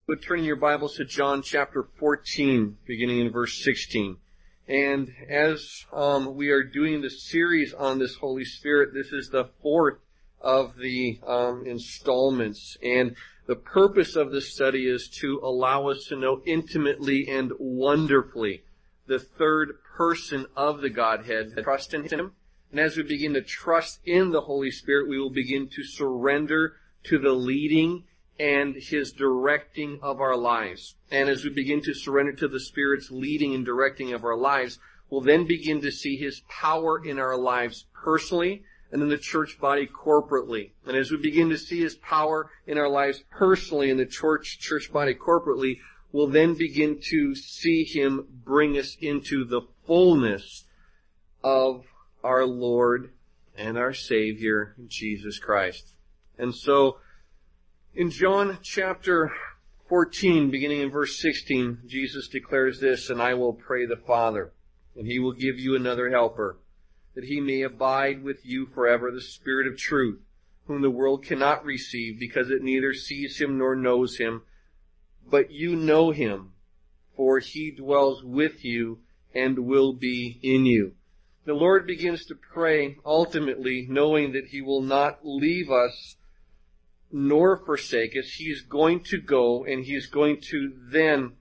But turning your Bibles to John chapter 14, beginning in verse 16. And as we are doing the series on this Holy Spirit, this is the fourth of the installments. And the purpose of this study is to allow us to know intimately and wonderfully the third person of the Godhead, trust in Him. And as we begin to trust in the Holy Spirit, we will begin to surrender to the leading and His directing of our lives. And as we begin to surrender to the Spirit's leading and directing of our lives, we'll then begin to see His power in our lives personally and in the church body corporately. And as we begin to see His power in our lives personally in the church body corporately, we'll then begin to see Him bring us into the fullness of our Lord and our Savior, Jesus Christ. And so, in John chapter 14, beginning in verse 16, Jesus declares this, "And I will pray the Father, and He will give you another helper, that He may abide with you forever, the Spirit of truth, whom the world cannot receive, because it neither sees Him nor knows Him. But you know Him, for He dwells with you and will be in you." The Lord begins to pray, ultimately, knowing that He will not leave us nor forsake us. He is going to go, and He is going to then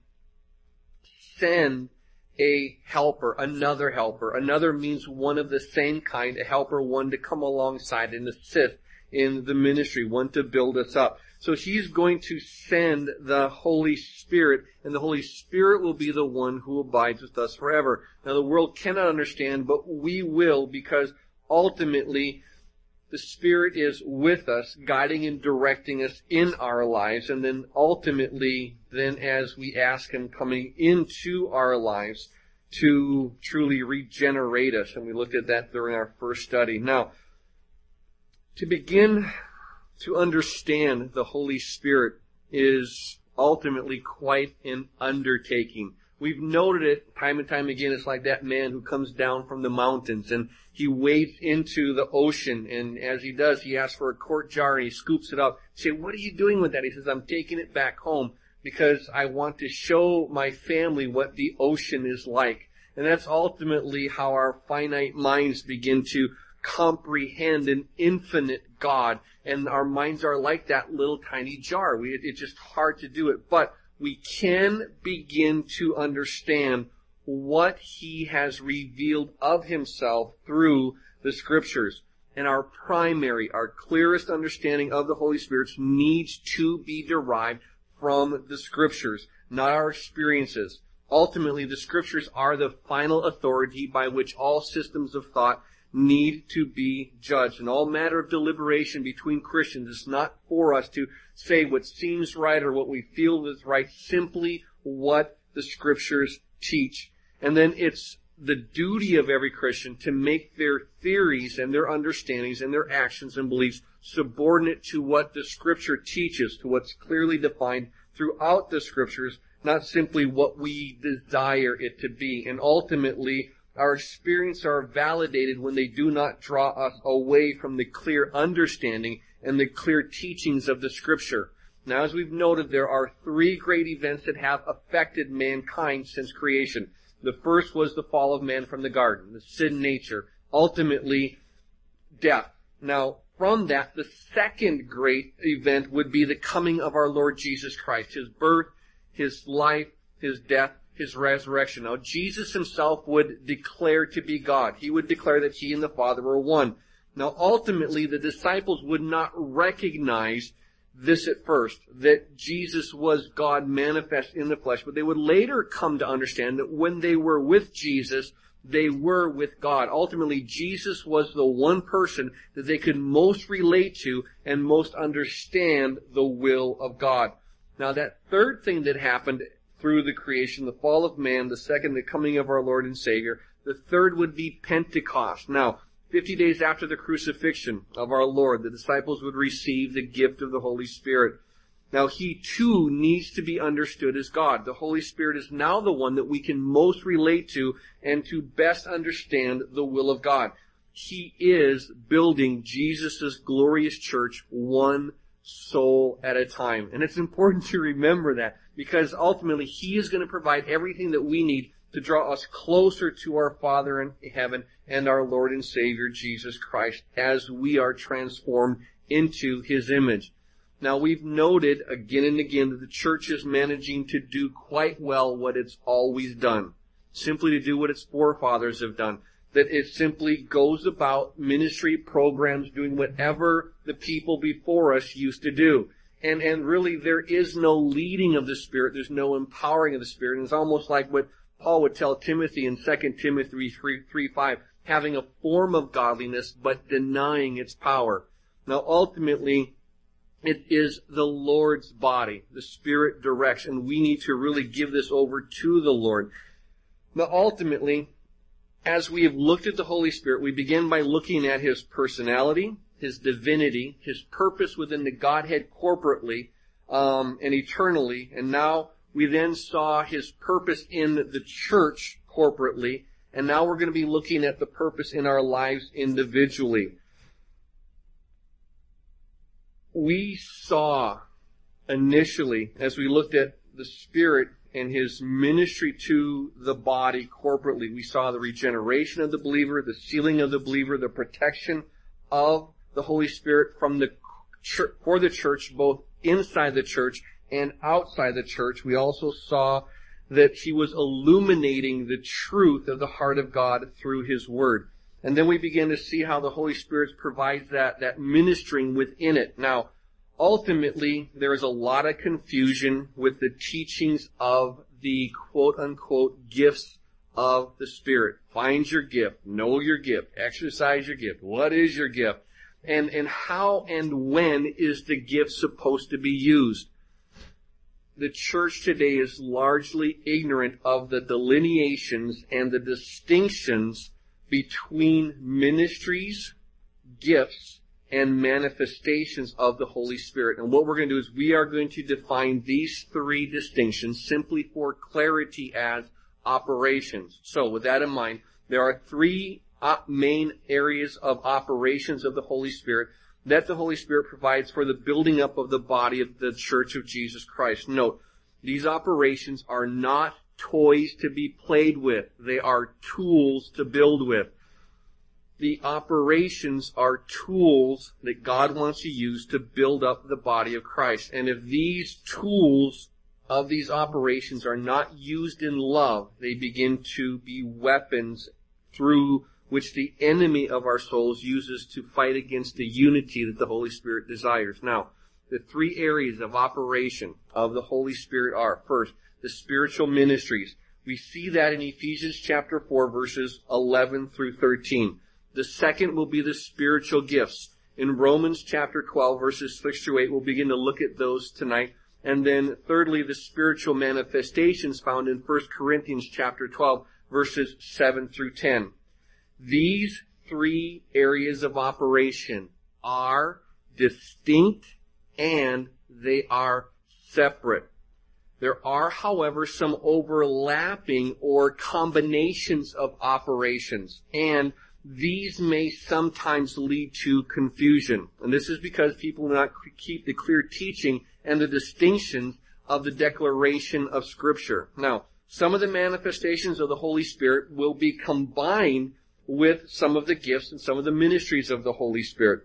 send a helper, another helper. Another means one of the same kind, a helper, one to come alongside and assist in the ministry, one to build us up. So He's going to send the Holy Spirit, and the Holy Spirit will be the one who abides with us forever. Now the world cannot understand, but we will, because ultimately the Spirit is with us, guiding and directing us in our lives, and then ultimately, then as we ask Him, coming into our lives to truly regenerate us. And we looked at that during our first study. Now, to begin to understand the Holy Spirit is ultimately quite an undertaking. We've noted it time and time again. It's like that man who comes down from the mountains and he wades into the ocean, and as he does, he asks for a quart jar and he scoops it up. You say, "What are you doing with that?" He says, "I'm taking it back home because I want to show my family what the ocean is like." And that's ultimately how our finite minds begin to comprehend an infinite God. And our minds are like that little tiny jar. It's just hard to do it. But we can begin to understand what He has revealed of Himself through the Scriptures. And our clearest understanding of the Holy Spirit needs to be derived from the Scriptures, not our experiences. Ultimately, the Scriptures are the final authority by which all systems of thought need to be judged. And all matter of deliberation between Christians is not for us to say what seems right or what we feel is right, simply what the Scriptures teach. And then it's the duty of every Christian to make their theories and their understandings and their actions and beliefs subordinate to what the Scripture teaches, to what's clearly defined throughout the Scriptures, not simply what we desire it to be. And ultimately, our experiences are validated when they do not draw us away from the clear understanding and the clear teachings of the Scripture. Now, as we've noted, there are three great events that have affected mankind since creation. The first was the fall of man from the garden, the sin nature, ultimately death. Now, from that, the second great event would be the coming of our Lord Jesus Christ, His birth, His life, His death, His resurrection. Now, Jesus Himself would declare to be God. He would declare that He and the Father were one. Now, ultimately, the disciples would not recognize this at first, that Jesus was God manifest in the flesh, but they would later come to understand that when they were with Jesus, they were with God. Ultimately, Jesus was the one person that they could most relate to and most understand the will of God. Now, that third thing that happened through the creation, the fall of man, the second, the coming of our Lord and Savior, the third would be Pentecost. Now, 50 days after the crucifixion of our Lord, the disciples would receive the gift of the Holy Spirit. Now, He too needs to be understood as God. The Holy Spirit is now the one that we can most relate to and to best understand the will of God. He is building Jesus' glorious church one soul at a time. And it's important to remember that, because ultimately He is going to provide everything that we need to draw us closer to our Father in heaven and our Lord and Savior Jesus Christ as we are transformed into His image. Now, we've noted again and again that the church is managing to do quite well what it's always done, simply to do what its forefathers have done. That it simply goes about ministry programs doing whatever the people before us used to do. And really there is no leading of the Spirit. There's no empowering of the Spirit. And it's almost like what Paul would tell Timothy in 2 Timothy 3:5, having a form of godliness but denying its power. Now ultimately, it is the Lord's body. The Spirit directs, and we need to really give this over to the Lord. Now ultimately, as we have looked at the Holy Spirit, we begin by looking at His personality, His divinity, His purpose within the Godhead corporately and eternally. And now we then saw His purpose in the church corporately. And now we're going to be looking at the purpose in our lives individually. We saw initially, as we looked at the Spirit and His ministry to the body corporately, we saw the regeneration of the believer, the sealing of the believer, the protection of the Holy Spirit from the church, for the church, both inside the church and outside the church. We also saw that He was illuminating the truth of the heart of God through His Word. And then we begin to see how the Holy Spirit provides that ministering within it. Now, ultimately, there is a lot of confusion with the teachings of the quote-unquote gifts of the Spirit. Find your gift. Know your gift. Exercise your gift. What is your gift? And how and when is the gift supposed to be used? The church today is largely ignorant of the delineations and the distinctions between ministries, gifts, and manifestations of the Holy Spirit. And what we're going to do is we are going to define these three distinctions simply for clarity as operations. So with that in mind, there are three main areas of operations of the Holy Spirit that the Holy Spirit provides for the building up of the body of the Church of Jesus Christ. Note, these operations are not toys to be played with. They are tools to build with. The operations are tools that God wants to use to build up the body of Christ. And if these tools of these operations are not used in love, they begin to be weapons through which the enemy of our souls uses to fight against the unity that the Holy Spirit desires. Now, the three areas of operation of the Holy Spirit are, first, the spiritual ministries. We see that in Ephesians chapter 4, verses 11 through 13. The second will be the spiritual gifts. In Romans chapter 12, verses 6 through 8, we'll begin to look at those tonight. And then thirdly, the spiritual manifestations found in 1 Corinthians chapter 12, verses 7 through 10. These three areas of operation are distinct and they are separate. There are, however, some overlapping or combinations of operations, and these may sometimes lead to confusion. And this is because people do not keep the clear teaching and the distinctions of the declaration of Scripture. Now, some of the manifestations of the Holy Spirit will be combined with some of the gifts and some of the ministries of the Holy Spirit.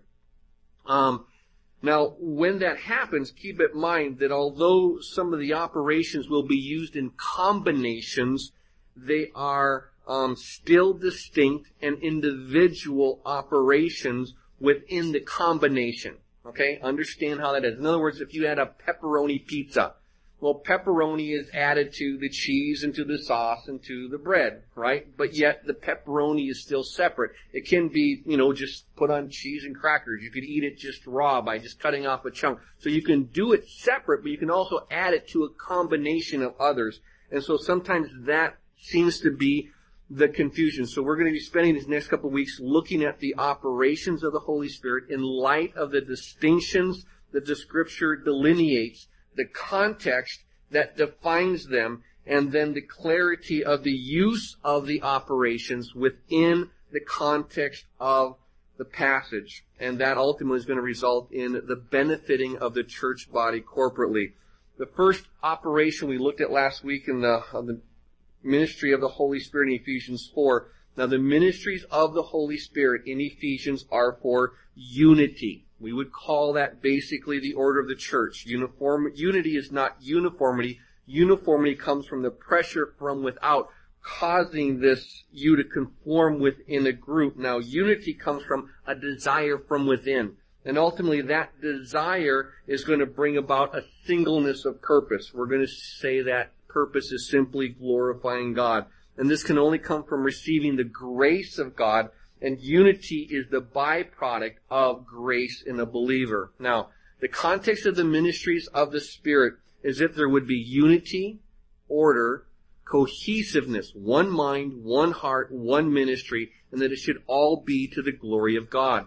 Now, when that happens, keep in mind that although some of the operations will be used in combinations, they are still distinct and individual operations within the combination. Okay? Understand how that is. In other words, if you had a pepperoni pizza, well, pepperoni is added to the cheese and to the sauce and to the bread, right? But yet the pepperoni is still separate. It can be, just put on cheese and crackers. You could eat it just raw by just cutting off a chunk. So you can do it separate, but you can also add it to a combination of others. And so sometimes that seems to be the confusion. So we're going to be spending these next couple of weeks looking at the operations of the Holy Spirit in light of the distinctions that the Scripture delineates, the context that defines them, and then the clarity of the use of the operations within the context of the passage. And that ultimately is going to result in the benefiting of the church body corporately. The first operation we looked at last week in the ministry of the Holy Spirit in Ephesians 4. Now, the ministries of the Holy Spirit in Ephesians are for unity. We would call that basically the order of the church. Unity is not uniformity. Uniformity comes from the pressure from without, causing you to conform within a group. Now, unity comes from a desire from within. And ultimately, that desire is going to bring about a singleness of purpose. We're going to say that purpose is simply glorifying God. And this can only come from receiving the grace of God, and unity is the byproduct of grace in a believer. Now, the context of the ministries of the Spirit is that there would be unity, order, cohesiveness, one mind, one heart, one ministry, and that it should all be to the glory of God.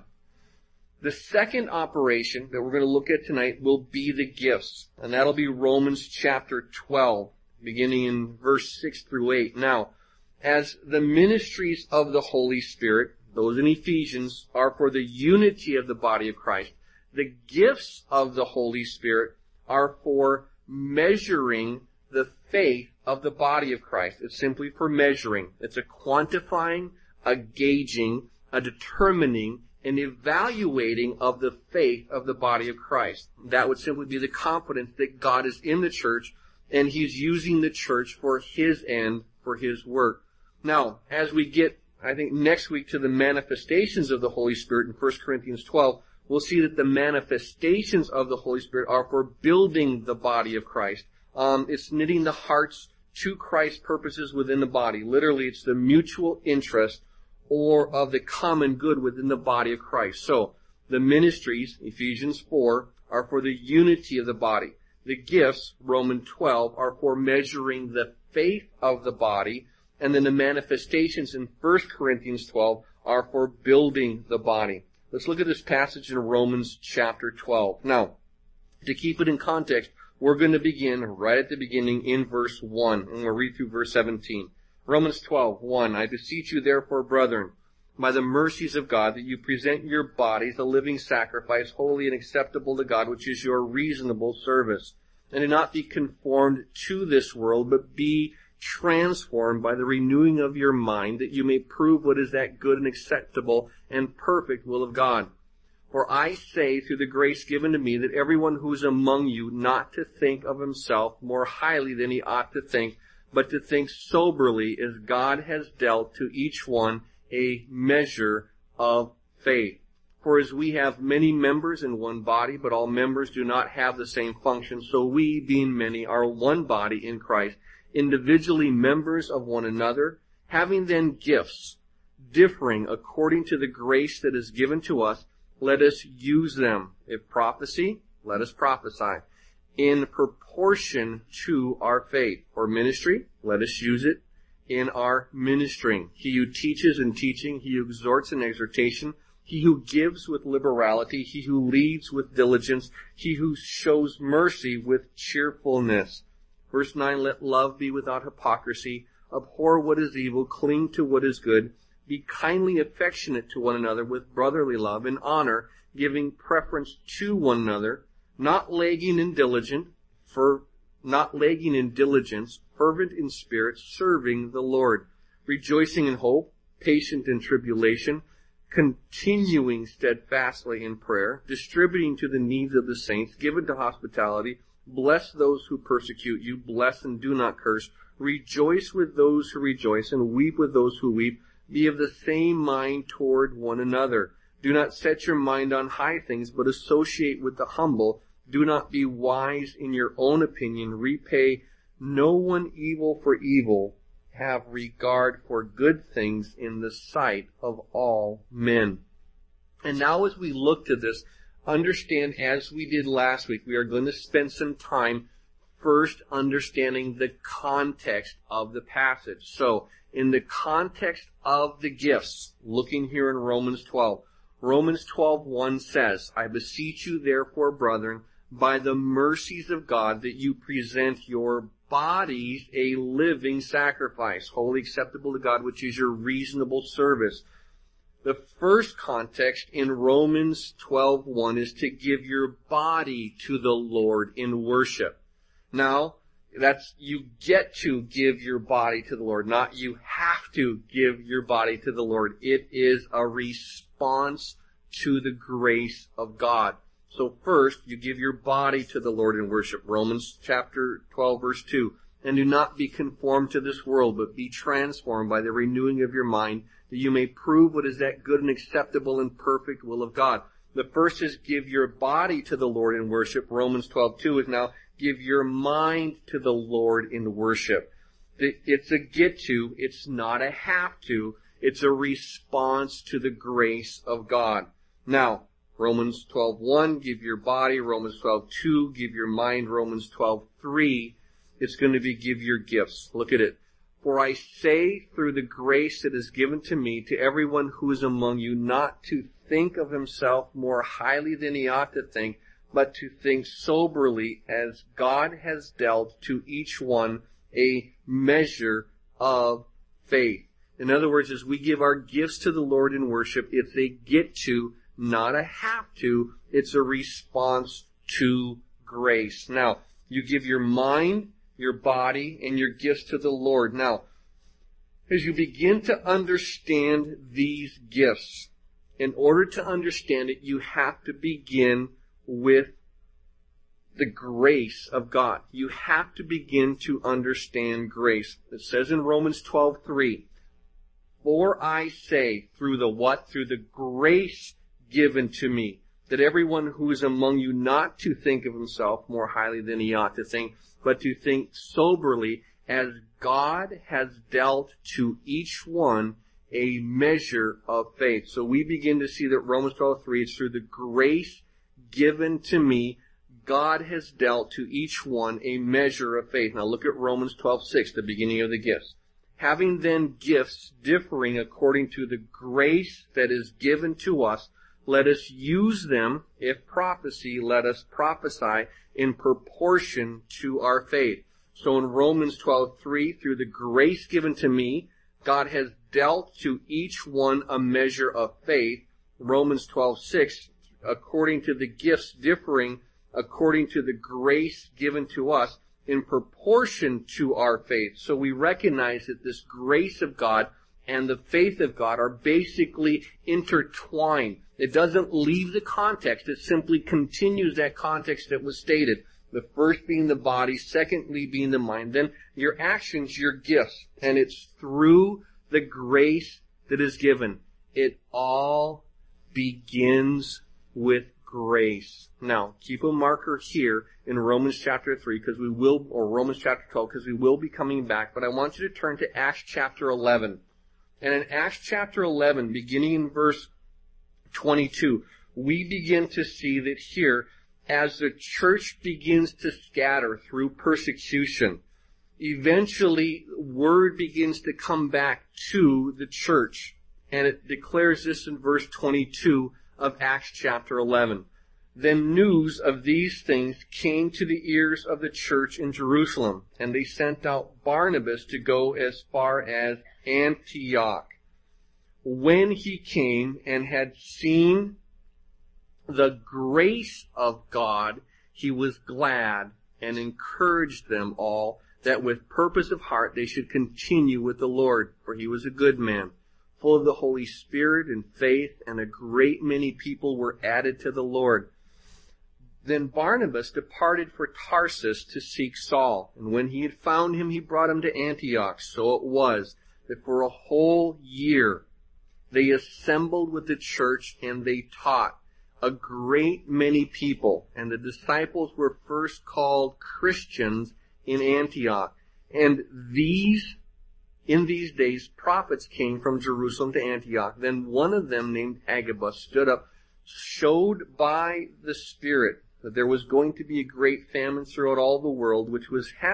The second operation that we're going to look at tonight will be the gifts, and that'll be Romans chapter 12, beginning in verse 6 through 8. Now, as the ministries of the Holy Spirit, those in Ephesians, are for the unity of the body of Christ, the gifts of the Holy Spirit are for measuring the faith of the body of Christ. It's simply for measuring. It's a quantifying, a gauging, a determining, an evaluating of the faith of the body of Christ. That would simply be the confidence that God is in the church and He's using the church for His end, for His work. Now, as we get, I think, next week to the manifestations of the Holy Spirit in 1 Corinthians 12, we'll see that the manifestations of the Holy Spirit are for building the body of Christ. It's knitting the hearts to Christ's purposes within the body. Literally, it's the mutual interest or of the common good within the body of Christ. So, the ministries, Ephesians 4, are for the unity of the body. The gifts, Romans 12, are for measuring the faith of the body. And then the manifestations in 1 Corinthians 12 are for building the body. Let's look at this passage in Romans chapter 12. Now, to keep it in context, we're going to begin right at the beginning in verse 1, and we'll read through verse 17. Romans 12:1. I beseech you therefore, brethren, by the mercies of God, that you present your bodies a living sacrifice, holy and acceptable to God, which is your reasonable service. And do not be conformed to this world, but be transformed by the renewing of your mind, that you may prove what is that good and acceptable and perfect will of God. For I say, through the grace given to me, that everyone who is among you not to think of himself more highly than he ought to think, but to think soberly, as God has dealt to each one a measure of faith. For as we have many members in one body, but all members do not have the same function, so we, being many, are one body in Christ, individually members of one another, having then gifts differing according to the grace that is given to us, let us use them. If prophecy, let us prophesy in proportion to our faith. Or ministry, let us use it in our ministering. He who teaches in teaching, he who exhorts in exhortation, he who gives with liberality, he who leads with diligence, he who shows mercy with cheerfulness. Verse 9, let love be without hypocrisy. Abhor what is evil. Cling to what is good. Be kindly affectionate to one another with brotherly love and honor, giving preference to one another, not lagging in diligence, fervent in spirit, serving the Lord, rejoicing in hope, patient in tribulation, continuing steadfastly in prayer, distributing to the needs of the saints, given to hospitality. Bless those who persecute you. Bless and do not curse. Rejoice with those who rejoice and weep with those who weep. Be of the same mind toward one another. Do not set your mind on high things, but associate with the humble. Do not be wise in your own opinion. Repay no one evil for evil. Have regard for good things in the sight of all men. And now as we look to this, understand, as we did last week, we are going to spend some time first understanding the context of the passage. So, in the context of the gifts, looking here in Romans 12, Romans 12:1 says, I beseech you therefore, brethren, by the mercies of God, that you present your bodies a living sacrifice, wholly acceptable to God, which is your reasonable service. The first context in Romans 12:1 is to give your body to the Lord in worship. Now, you get to give your body to the Lord, not you have to give your body to the Lord. It is a response to the grace of God. So first, you give your body to the Lord in worship. Romans chapter 12 verse 2. And do not be conformed to this world, but be transformed by the renewing of your mind, that you may prove what is that good and acceptable and perfect will of God. The first is give your body to the Lord in worship. Romans 12:2 is now give your mind to the Lord in worship. It's a get to, it's not a have to, it's a response to the grace of God. Now, Romans 12:1, give your body. Romans 12:2, give your mind. Romans 12:3, it's going to be give your gifts. Look at it. For I say through the grace that is given to me to everyone who is among you not to think of himself more highly than he ought to think, but to think soberly as God has dealt to each one a measure of faith. In other words, as we give our gifts to the Lord in worship, it's a get to, not a have to. It's a response to grace. Now, you give your mind, your body, and your gifts to the Lord. Now, as you begin to understand these gifts, in order to understand it, you have to begin with the grace of God. You have to begin to understand grace. It says in Romans 12:3, for I say, through the what? Through the grace given to me, that everyone who is among you not to think of himself more highly than he ought to think, but to think soberly as God has dealt to each one a measure of faith. So we begin to see that Romans 12:3, it's through the grace given to me, God has dealt to each one a measure of faith. Now look at Romans 12:6, the beginning of the gifts. Having then gifts differing according to the grace that is given to us, let us use them. If prophecy, let us prophesy in proportion to our faith. So in Romans 12:3, through the grace given to me, God has dealt to each one a measure of faith. Romans 12:6, according to the gifts differing according to the grace given to us in proportion to our faith. So we recognize that this grace of God and the faith of God are basically intertwined. It doesn't leave the context. It simply continues that context that was stated. The first being the body, secondly being the mind, then your actions, your gifts. And it's through the grace that is given. It all begins with grace. Now, keep a marker here in Romans chapter 3, because we will, or Romans chapter 12, because we will be coming back. But I want you to turn to Acts chapter 11. And in Acts chapter 11, beginning in verse 22, we begin to see that here, as the church begins to scatter through persecution, eventually word begins to come back to the church. And it declares this in verse 22 of Acts chapter 11. Then news of these things came to the ears of the church in Jerusalem, and they sent out Barnabas to go as far as Antioch. When he came and had seen the grace of God, he was glad and encouraged them all that with purpose of heart they should continue with the Lord, for he was a good man, full of the Holy Spirit and faith, and a great many people were added to the Lord. Then Barnabas departed for Tarsus to seek Saul, and when he had found him, he brought him to Antioch. So it was that for a whole year they assembled with the church, and they taught a great many people. And the disciples were first called Christians in Antioch. And in these days, prophets came from Jerusalem to Antioch. Then one of them, named Agabus, stood up, showed by the Spirit that there was going to be a great famine throughout all the world, which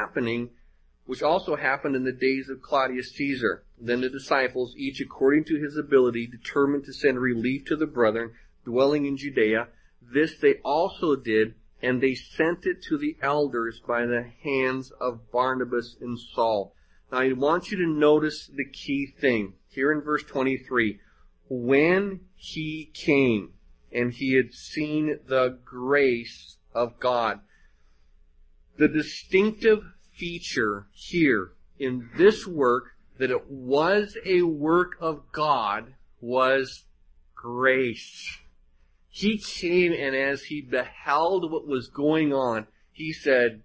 also happened in the days of Claudius Caesar. Then the disciples, each according to his ability, determined to send relief to the brethren dwelling in Judea. This they also did, and they sent it to the elders by the hands of Barnabas and Saul. Now I want you to notice the key thing here in verse 23. when he came and he had seen the grace of God. The distinctive feature here in this work, that it was a work of God, was grace. He came, and as he beheld what was going on, he said,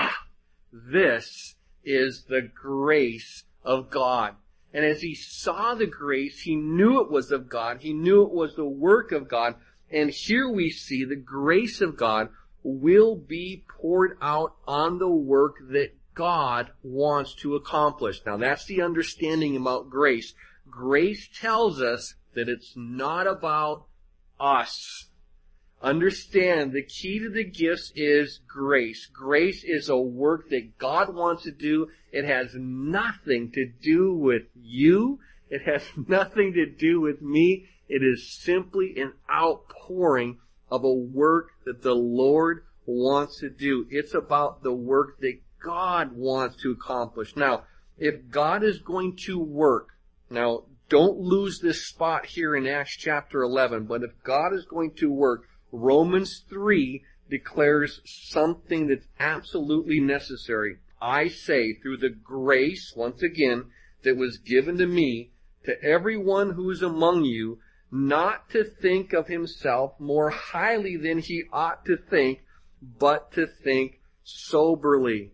this is the grace of God. And as he saw the grace, he knew it was of God. He knew it was the work of God. And here we see the grace of God will be poured out on the work that God wants to accomplish. Now that's the understanding about grace. Grace tells us that it's not about us. Understand, the key to the gifts is grace. Grace is a work that God wants to do. It has nothing to do with you. It has nothing to do with me. It is simply an outpouring of a work that the Lord wants to do. It's about the work that God wants to accomplish. Now, if God is going to work, now don't lose this spot here in Acts chapter 11, but if God is going to work, Romans 3 declares something that's absolutely necessary. I say, through the grace, once again, that was given to me, to everyone who is among you, not to think of himself more highly than he ought to think, but to think soberly.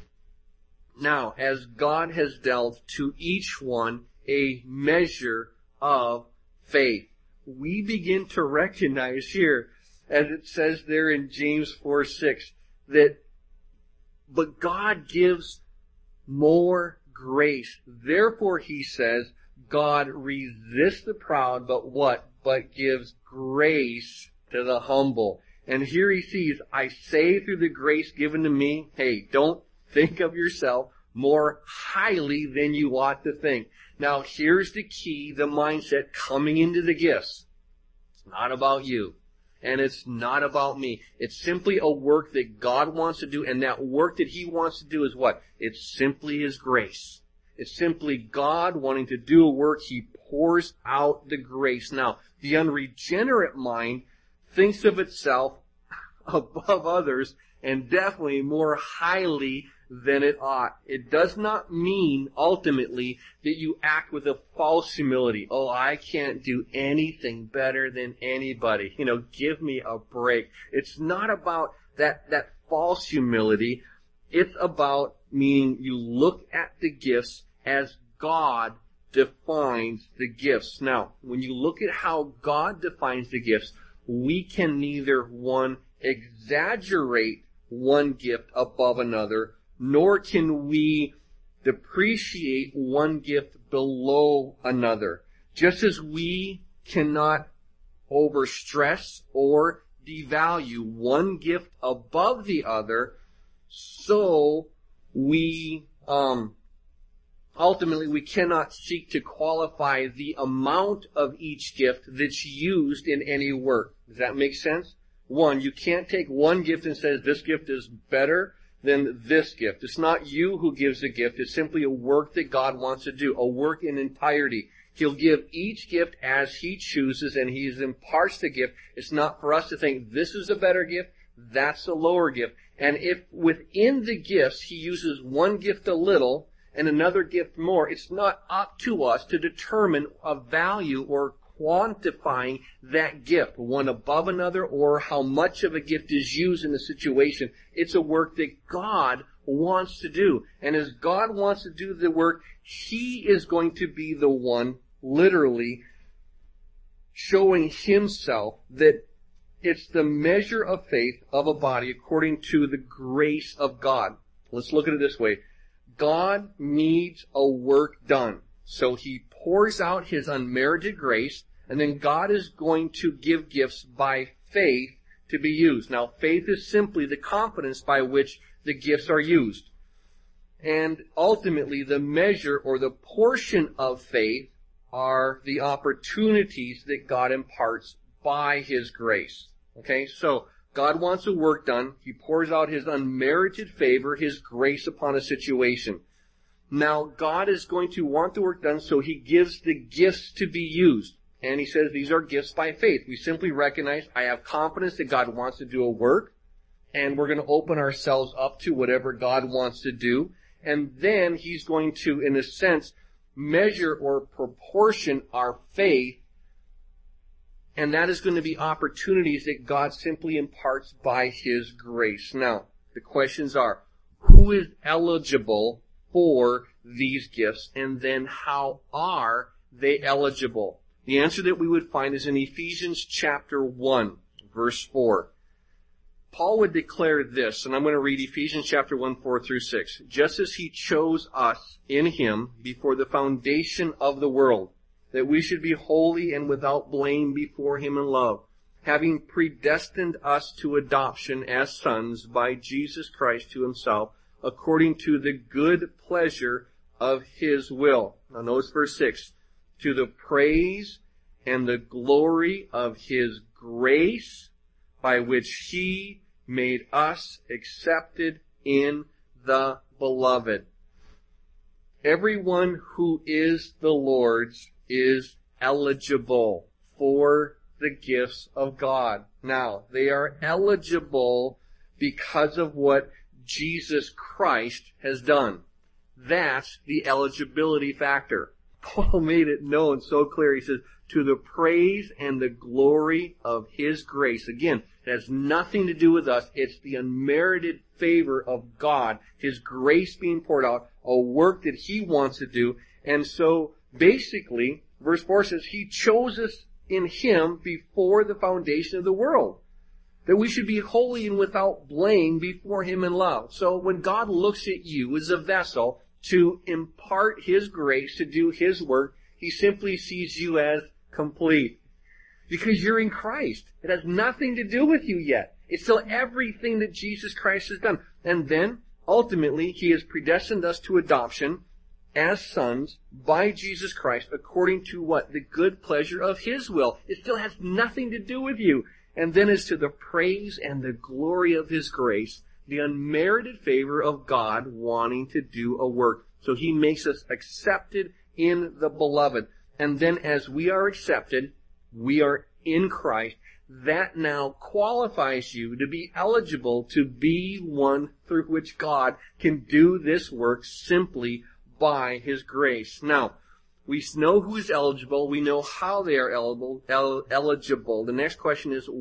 Now, as God has dealt to each one a measure of faith, we begin to recognize here, as it says there in James 4:6, that but God gives more grace. Therefore, he says, God resists the proud, but what? But gives grace to the humble. And here he sees, I say through the grace given to me, hey, don't think of yourself more highly than you ought to think. Now, here's the key, the mindset coming into the gifts. It's not about you. And it's not about me. It's simply a work that God wants to do, and that work that he wants to do is what? It's simply his grace. It's simply God wanting to do a work. He pours out the grace. Now, the unregenerate mind thinks of itself above others, and definitely more highly than it ought. It does not mean, ultimately, that you act with a false humility. Oh, I can't do anything better than anybody. Give me a break. It's not about that false humility. It's about meaning you look at the gifts as God defines the gifts. Now, when you look at how God defines the gifts, we can neither, one, exaggerate one gift above another, nor can we depreciate one gift below another. Just as we cannot overstress or devalue one gift above the other, so we ultimately we cannot seek to qualify the amount of each gift that's used in any work. Does that make sense? One, you can't take one gift and say this gift is better than this gift. It's not you who gives the gift. It's simply a work that God wants to do, a work in entirety. He'll give each gift as he chooses, and he imparts the gift. It's not for us to think this is a better gift, that's a lower gift. And if within the gifts he uses one gift a little and another gift more, it's not up to us to determine a value or quantifying that gift, one above another, or how much of a gift is used in the situation. It's a work that God wants to do. And as God wants to do the work, he is going to be the one, literally, showing himself that it's the measure of faith of a body according to the grace of God. Let's look at it this way. God needs a work done. So he pours out his unmerited grace, and then God is going to give gifts by faith to be used. Now, faith is simply the confidence by which the gifts are used. And ultimately, the measure or the portion of faith are the opportunities that God imparts by his grace. Okay, so God wants a work done. He pours out his unmerited favor, his grace upon a situation. Now, God is going to want the work done, so he gives the gifts to be used. And he says these are gifts by faith. We simply recognize I have confidence that God wants to do a work, and we're going to open ourselves up to whatever God wants to do. And then he's going to, in a sense, measure or proportion our faith. And that is going to be opportunities that God simply imparts by his grace. Now, the questions are, who is eligible for these gifts? And then how are they eligible? The answer that we would find is in Ephesians chapter 1, verse 4. Paul would declare this, and I'm going to read Ephesians chapter 1, 4 through 6. Just as he chose us in him before the foundation of the world, that we should be holy and without blame before him in love, having predestined us to adoption as sons by Jesus Christ to himself, according to the good pleasure of his will. Now notice verse 6. To the praise and the glory of his grace, by which he made us accepted in the beloved. Everyone who is the Lord's is eligible for the gifts of God. Now, they are eligible because of what Jesus Christ has done. That's the eligibility factor. Paul made it known so clear. He says, to the praise and the glory of his grace. Again, it has nothing to do with us. It's the unmerited favor of God, his grace being poured out, a work that he wants to do. And so, basically, verse 4 says, he chose us in him before the foundation of the world, that we should be holy and without blame before him in love. So when God looks at you as a vessel to impart his grace, to do his work, he simply sees you as complete. Because you're in Christ. It has nothing to do with you yet. It's still everything that Jesus Christ has done. And then, ultimately, he has predestined us to adoption as sons by Jesus Christ according to what? The good pleasure of his will. It still has nothing to do with you. And then as to the praise and the glory of his grace, the unmerited favor of God wanting to do a work. So he makes us accepted in the beloved. And then as we are accepted, we are in Christ. That now qualifies you to be eligible to be one through which God can do this work simply by his grace. Now, we know who is eligible. We know how they are eligible. The next question is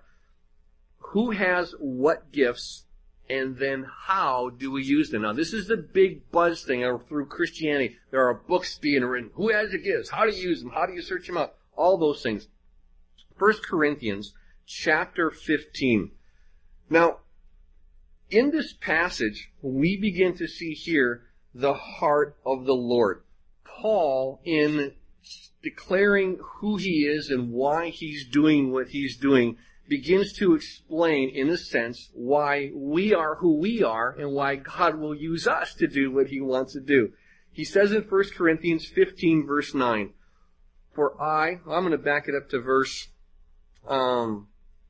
who has what gifts, and then how do we use them? Now, this is the big buzz thing through Christianity. There are books being written. Who has the gifts? How do you use them? How do you search them out? All those things. 1 Corinthians chapter 15. Now, in this passage, we begin to see here the heart of the Lord. Paul, in declaring who he is and why he's doing what he's doing, begins to explain, in a sense, why we are who we are and why God will use us to do what he wants to do. He says in 1 Corinthians 15, verse 9, I'm going to back it up to verse 9.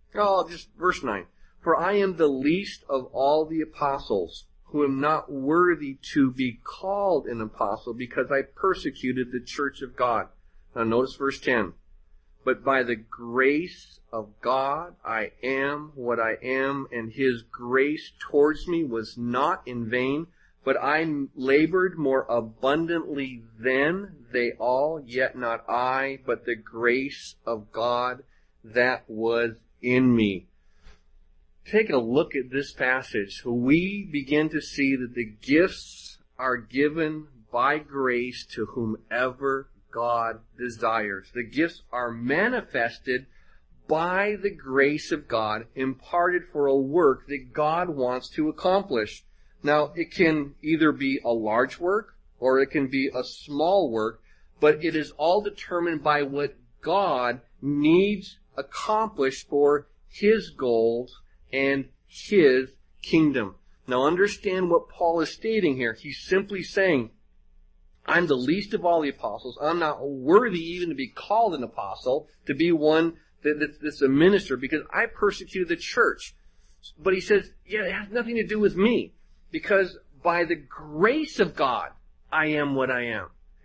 For I am the least of all the apostles, who am not worthy to be called an apostle, because I persecuted the church of God. Now notice verse 10. But by the grace of God I am what I am, and his grace towards me was not in vain, but I labored more abundantly than they all, yet not I, but the grace of God that was in me. Taking a look at this passage, we begin to see that the gifts are given by grace to whomever God desires. The gifts are manifested by the grace of God, imparted for a work that God wants to accomplish. Now, it can either be a large work or it can be a small work, but it is all determined by what God needs accomplished for his goals and his kingdom. Now understand what Paul is stating here. He's simply saying, I'm the least of all the apostles. I'm not worthy even to be called an apostle, to be one that's a minister, because I persecuted the church. But he says, yeah, it has nothing to do with me, because by the grace of God, I am what I am.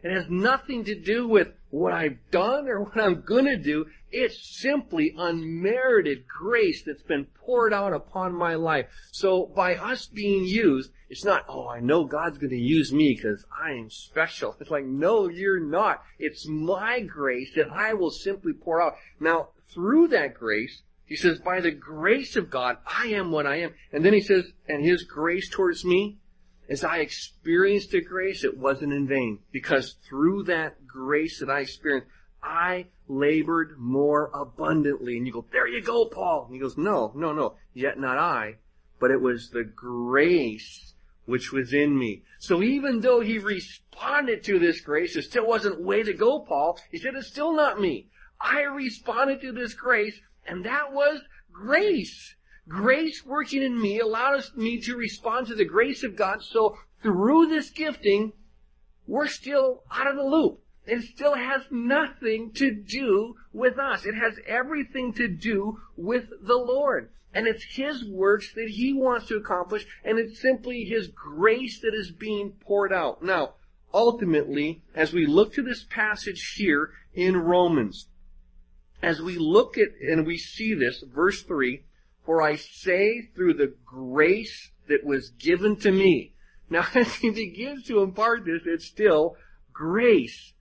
It has nothing to do with what I've done or what I'm going to do. It's simply unmerited grace that's been poured out upon my life. So by us being used, it's not, oh, I know God's going to use me because I am special. It's like, no, you're not. It's my grace that I will simply pour out. Now, through that grace, he says, by the grace of God, I am what I am. And then he says, and his grace towards me, as I experienced the grace, it wasn't in vain. Because through that grace that I experienced, I labored more abundantly. And you go, there you go, Paul. And he goes, no. Yet not I, but it was the grace which was in me. So even though he responded to this grace, it still wasn't way to go, Paul. He said, it's still not me. I responded to this grace, and that was grace. Grace working in me allows me to respond to the grace of God. So through this gifting, we're still out of the loop. It still has nothing to do with us. It has everything to do with the Lord. And it's His works that He wants to accomplish, and it's simply His grace that is being poured out. Now, ultimately, as we look to this passage here in Romans, as we look at and we see this, verse 3, for I say through the grace that was given to me. Now, as he begins to impart this, it's still grace.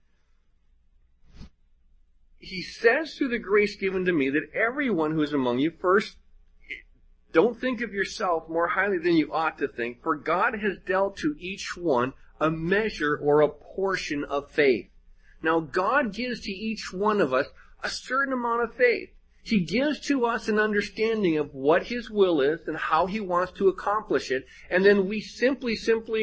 He says through the grace given to me that everyone who is among you, first, don't think of yourself more highly than you ought to think, for God has dealt to each one a measure or a portion of faith. Now, God gives to each one of us a certain amount of faith. He gives to us an understanding of what His will is and how He wants to accomplish it. And then we simply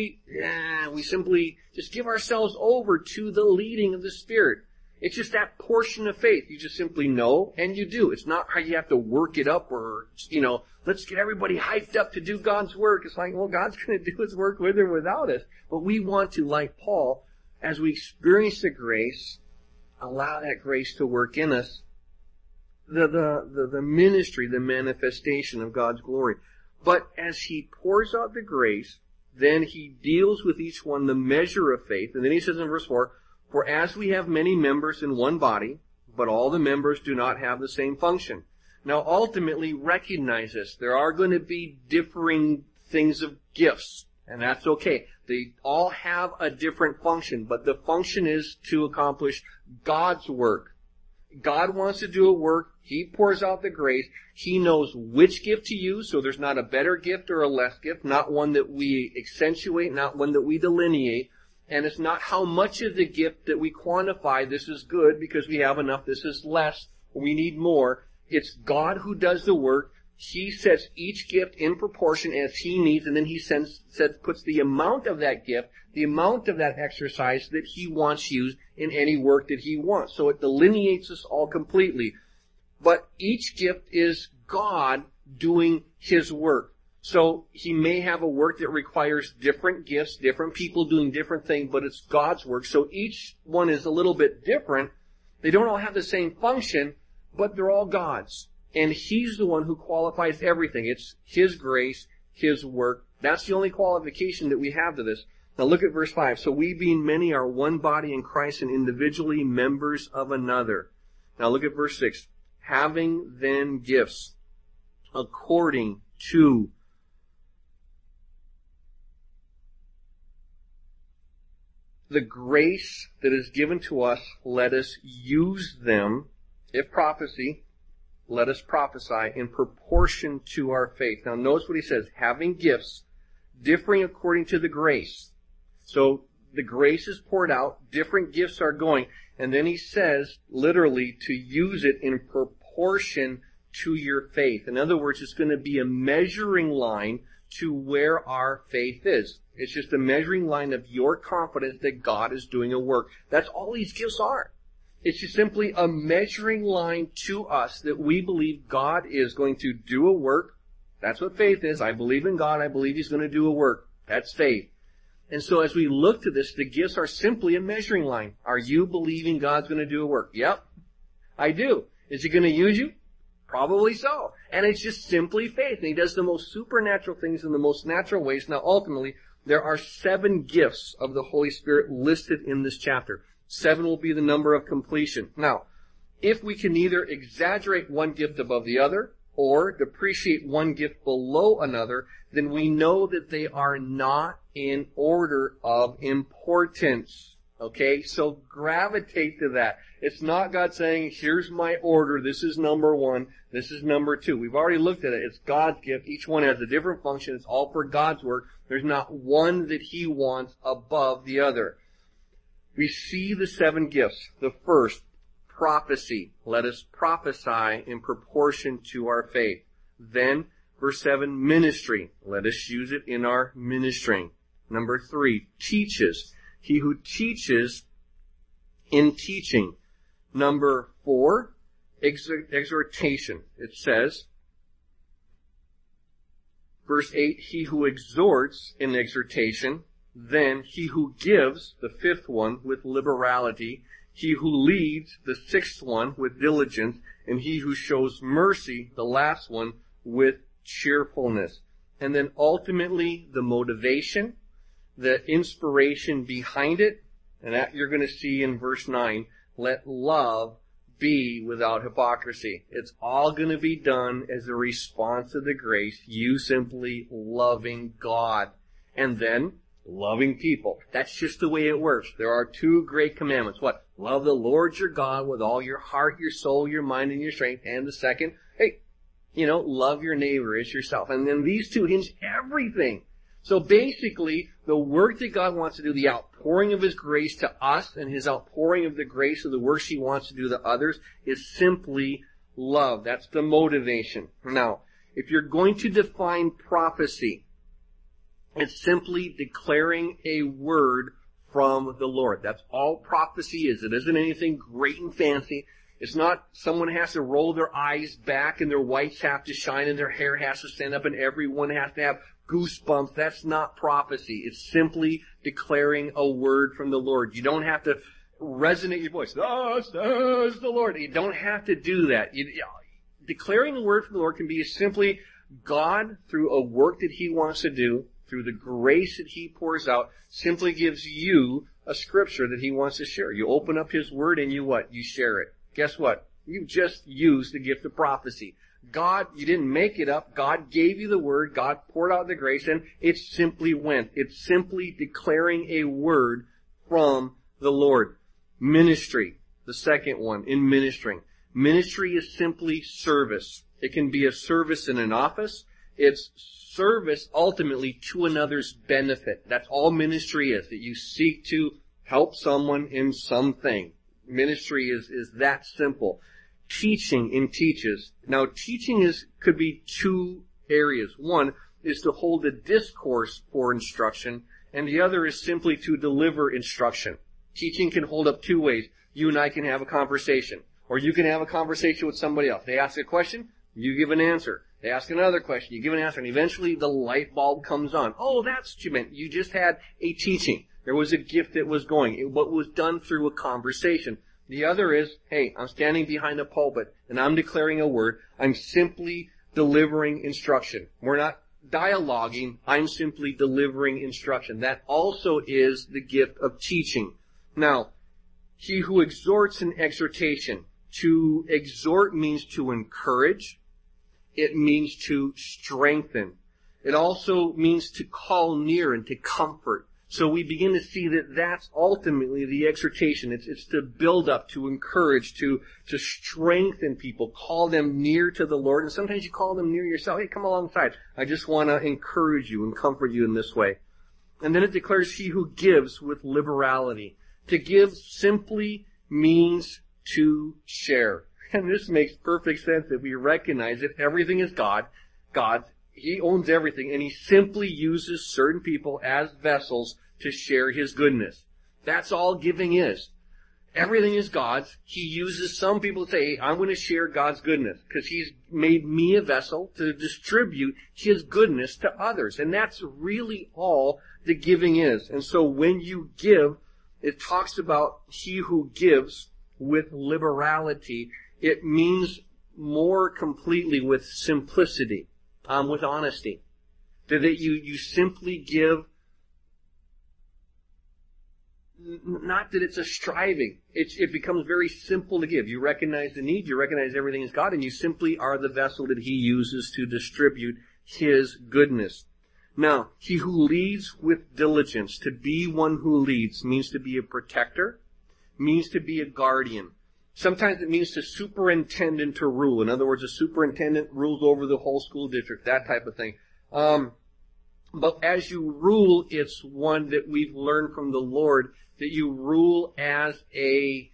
just give ourselves over to the leading of the Spirit. It's just that portion of faith. You just simply know and you do. It's not how you have to work it up or, let's get everybody hyped up to do God's work. It's like, well, God's going to do His work with or without us. But we want to, like Paul, as we experience the grace, allow that grace to work in us. The ministry, the manifestation of God's glory. But as He pours out the grace, then He deals with each one the measure of faith. And then He says in verse 4, for as we have many members in one body, but all the members do not have the same function. Now ultimately recognize this. There are going to be differing things of gifts, and that's okay. They all have a different function, but the function is to accomplish God's work. God wants to do a work. He pours out the grace. He knows which gift to use, so there's not a better gift or a less gift, not one that we accentuate, not one that we delineate. And it's not how much of the gift that we quantify, this is good because we have enough, this is less, we need more. It's God who does the work. He sets each gift in proportion as He needs, and then He puts the amount of that gift, the amount of that exercise that He wants used in any work that He wants. So it delineates us all completely. But each gift is God doing His work. So He may have a work that requires different gifts, different people doing different things, but it's God's work. So each one is a little bit different. They don't all have the same function, but they're all God's. And He's the one who qualifies everything. It's His grace, His work. That's the only qualification that we have to this. Now look at verse 5. So we being many are one body in Christ and individually members of another. Now look at verse 6. Having then gifts according to the grace that is given to us, let us use them. If prophecy, let us prophesy in proportion to our faith. Now notice what he says, having gifts differing according to the grace. So the grace is poured out, different gifts are going, and then he says, literally, to use it in proportion to your faith. In other words, it's going to be a measuring line to where our faith is. It's just a measuring line of your confidence that God is doing a work. That's all these gifts are. It's just simply a measuring line to us that we believe God is going to do a work. That's what faith is. I believe in God. I believe He's going to do a work. That's faith. And so as we look to this, the gifts are simply a measuring line. Are you believing God's going to do a work? Yep, I do. Is He going to use you? Probably so. And it's just simply faith. And He does the most supernatural things in the most natural ways. Now ultimately, There are 7 gifts of the Holy Spirit listed in this chapter. 7 will be the number of completion. Now, if we can either exaggerate one gift above the other or depreciate one gift below another, then we know that they are not in order of importance. Okay? So gravitate to that. It's not God saying, here's my order, this is number 1, this is number 2. We've already looked at it. It's God's gift. Each one has a different function. It's all for God's work. There's not one that He wants above the other. We see the 7 gifts. The first, prophecy. Let us prophesy in proportion to our faith. Then, verse 7, ministry. Let us use it in our ministering. Number 3, teaches. He who teaches in teaching. Number 4, exhortation. It says, verse 8, he who exhorts in exhortation. Then he who gives, the 5th one, with liberality. He who leads, the 6th one, with diligence. And he who shows mercy, the last one, with cheerfulness. And then ultimately, the motivation, the inspiration behind it, and that you're going to see in verse 9. Let love be without hypocrisy. It's all going to be done as a response to the grace, you simply loving God. And then, loving people. That's just the way it works. There are 2 great commandments. What? Love the Lord your God with all your heart, your soul, your mind, and your strength. And the second, love your neighbor as yourself. And then these 2 hinge everything. So basically, the work that God wants to do, the outpouring of His grace to us and His outpouring of the grace of the works He wants to do to others is simply love. That's the motivation. Now, if you're going to define prophecy, it's simply declaring a word from the Lord. That's all prophecy is. It isn't anything great and fancy. It's not someone has to roll their eyes back and their whites have to shine and their hair has to stand up and everyone has to have goosebumps. That's not prophecy. It's simply declaring a word from the Lord. You don't have to resonate your voice. Thus says the Lord. You don't have to do that. Declaring a word from the Lord can be simply God, through a work that He wants to do, through the grace that He pours out, simply gives you a scripture that He wants to share. You open up His word and you share it. Guess what? You just used the gift of prophecy. God, you didn't make it up. God gave you the word. God poured out the grace and it simply went. It's simply declaring a word from the Lord. Ministry. The second one in ministering. Ministry is simply service. It can be a service in an office. It's service ultimately to another's benefit. That's all ministry is, that you seek to help someone in something. Ministry is that simple. Teaching in teaches. Now, teaching could be 2 areas. One is to hold a discourse for instruction, and the other is simply to deliver instruction. Teaching can hold up 2 ways. You and I can have a conversation, or you can have a conversation with somebody else. They ask a question, you give an answer. They ask another question, you give an answer, and eventually the light bulb comes on. Oh, that's what you meant. You just had a teaching. There was a gift that was going. What was done through a conversation. The other is, hey, I'm standing behind a pulpit and I'm declaring a word. I'm simply delivering instruction. We're not dialoguing. I'm simply delivering instruction. That also is the gift of teaching. Now, he who exhorts in exhortation. To exhort means to encourage. It means to strengthen. It also means to call near and to comfort. So we begin to see that that's ultimately the exhortation. It's to build up, to encourage, to strengthen people, call them near to the Lord. And sometimes you call them near yourself. Hey, come alongside. I just want to encourage you and comfort you in this way. And then it declares he who gives with liberality. To give simply means to share. And this makes perfect sense that we recognize that everything is God. He owns everything, and He simply uses certain people as vessels to share His goodness. That's all giving is. Everything is God's. He uses some people to say, hey, I'm going to share God's goodness, because He's made me a vessel to distribute His goodness to others. And that's really all the giving is. And so when you give, it talks about he who gives with liberality. It means more completely with simplicity. With honesty. That you simply give not that it's a striving. It becomes very simple to give. You recognize the need, you recognize everything is God, and you simply are the vessel that He uses to distribute His goodness. Now, he who leads with diligence, to be one who leads, means to be a protector, means to be a guardian. Sometimes it means to superintend and to rule. In other words, a superintendent rules over the whole school district, that type of thing. But as you rule, it's one that we've learned from the Lord, that you rule as you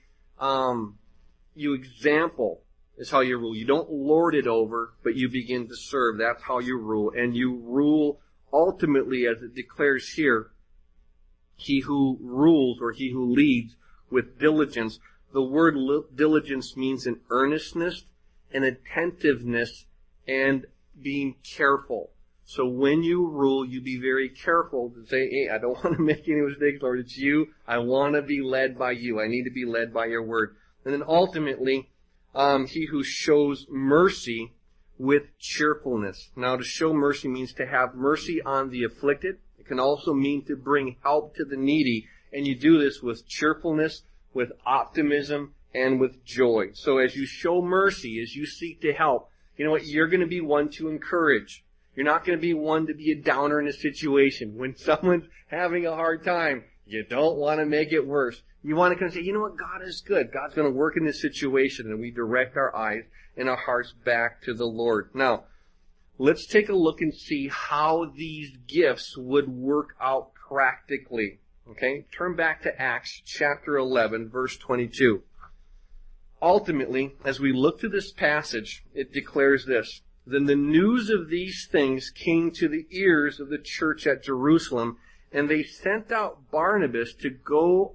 example is how you rule. You don't lord it over, but you begin to serve. That's how you rule. And you rule ultimately, as it declares here, he who rules or he who leads with diligence. The word diligence means an earnestness, an attentiveness, and being careful. So when you rule, you be very careful to say, hey, I don't want to make any mistakes, Lord. It's you. I want to be led by you. I need to be led by your word. And then ultimately, he who shows mercy with cheerfulness. Now, to show mercy means to have mercy on the afflicted. It can also mean to bring help to the needy. And you do this with cheerfulness, with optimism, and with joy. So as you show mercy, as you seek to help, you know what? You're going to be one to encourage. You're not going to be one to be a downer in a situation. When someone's having a hard time, you don't want to make it worse. You want to come and say, you know what? God is good. God's going to work in this situation. And we direct our eyes and our hearts back to the Lord. Now, let's take a look and see how these gifts would work out practically. Okay? Turn back to Acts chapter 11, verse 22. Ultimately, as we look to this passage, it declares this. Then the news of these things came to the ears of the church at Jerusalem, and they sent out Barnabas to go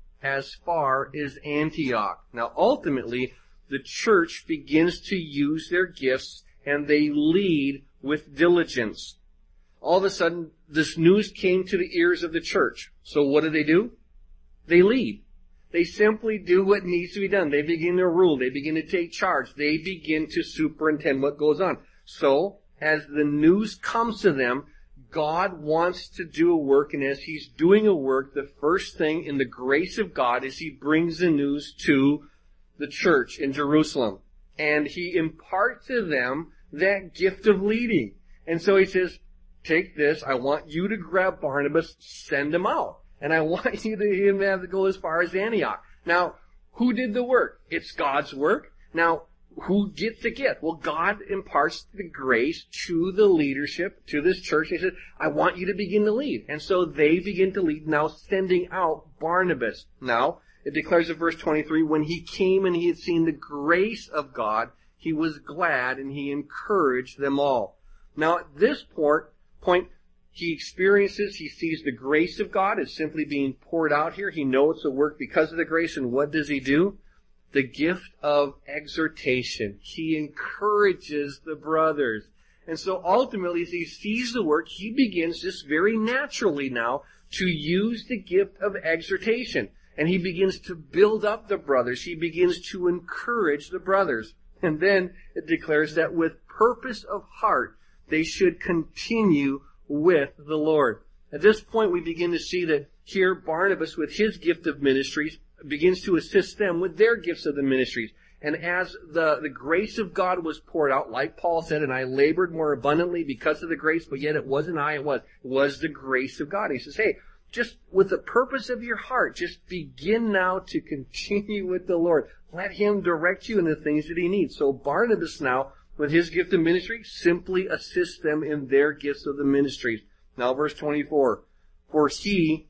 as far as Antioch. Now, ultimately, the church begins to use their gifts, and they lead with diligence. All of a sudden, this news came to the ears of the church. So what do? They lead. They simply do what needs to be done. They begin to rule. They begin to take charge. They begin to superintend what goes on. So, as the news comes to them, God wants to do a work, and as He's doing a work, the first thing in the grace of God is He brings the news to the church in Jerusalem. And He imparts to them that gift of leading. And so He says, take this, I want you to grab Barnabas, send him out. And I want you to have to go as far as Antioch. Now, who did the work? It's God's work. Now, who gets the gift? Well, God imparts the grace to the leadership, to this church. He says, I want you to begin to lead. And so they begin to lead, now sending out Barnabas. Now, it declares in verse 23, when he came and he had seen the grace of God, he was glad and he encouraged them all. Now, at this point, he sees the grace of God is simply being poured out here. He knows the work because of the grace, and what does he do? The gift of exhortation. He encourages the brothers. And so ultimately, as he sees the work, he begins just very naturally now to use the gift of exhortation. And he begins to build up the brothers. He begins to encourage the brothers. And then it declares that with purpose of heart, they should continue with the Lord. At this point, we begin to see that here Barnabas, with his gift of ministries, begins to assist them with their gifts of the ministries. And as the grace of God was poured out, like Paul said, and I labored more abundantly because of the grace, but yet it wasn't I, it was the grace of God. He says, hey, just with the purpose of your heart, just begin now to continue with the Lord. Let Him direct you in the things that He needs. So Barnabas now, with his gift of ministry, simply assists them in their gifts of the ministries. Now verse 24. For he,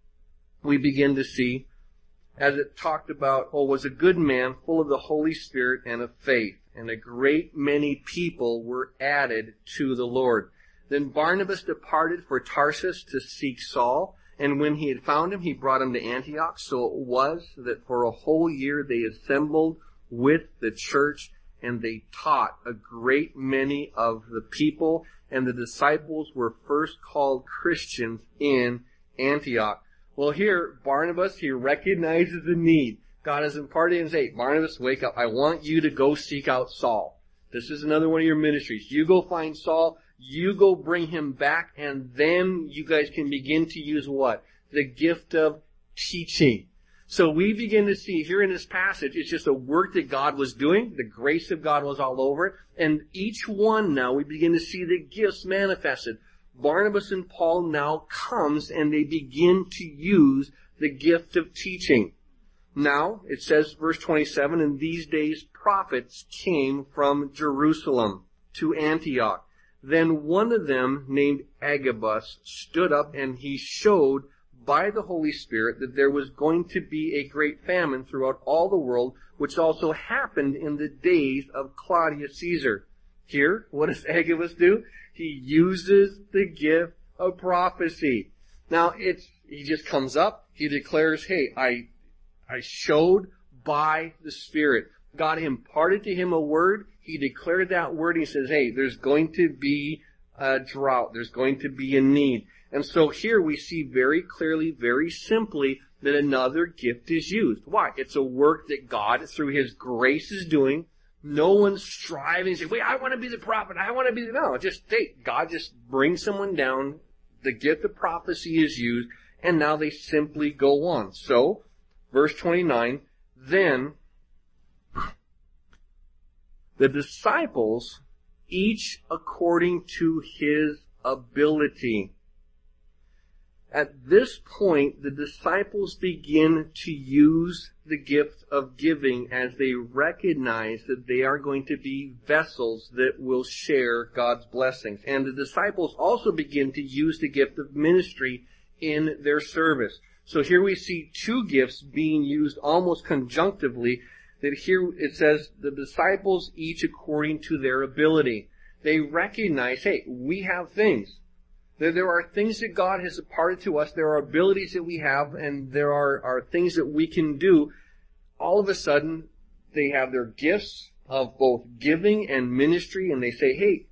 we begin to see, as it talked about, was a good man, full of the Holy Spirit and of faith. And a great many people were added to the Lord. Then Barnabas departed for Tarsus to seek Saul. And when he had found him, he brought him to Antioch. So it was that for a whole year they assembled with the church, and they taught a great many of the people, and the disciples were first called Christians in Antioch. Well, here, Barnabas, he recognizes the need. God has imparted and say, Barnabas, wake up. I want you to go seek out Saul. This is another one of your ministries. You go find Saul. You go bring him back, and then you guys can begin to use what? The gift of teaching. So we begin to see here in this passage, it's just a work that God was doing. The grace of God was all over it. And each one now, we begin to see the gifts manifested. Barnabas and Paul now comes and they begin to use the gift of teaching. Now, it says, verse 27, in these days prophets came from Jerusalem to Antioch. Then one of them, named Agabus, stood up and he showed by the Holy Spirit that there was going to be a great famine throughout all the world, which also happened in the days of Claudius Caesar. Here, what does Agabus do? He uses the gift of prophecy. Now, he just comes up, he declares, hey, I showed by the Spirit. God imparted to him a word. He declared that word. He says, hey, there's going to be a drought. There's going to be a need. And so here we see very clearly, very simply, that another gift is used. Why? It's a work that God, through His grace, is doing. No one's striving to say, wait, I want to be the prophet. I want to be the... No, God just brings someone down. The gift of prophecy is used. And now they simply go on. So, verse 29, then the disciples, each according to his ability. At this point, the disciples begin to use the gift of giving as they recognize that they are going to be vessels that will share God's blessings. And the disciples also begin to use the gift of ministry in their service. So here we see two gifts being used almost conjunctively. That here it says the disciples each according to their ability. They recognize, hey, we have things. There are things that God has imparted to us. There are abilities that we have, and there are things that we can do. All of a sudden, they have their gifts of both giving and ministry, and they say, hey,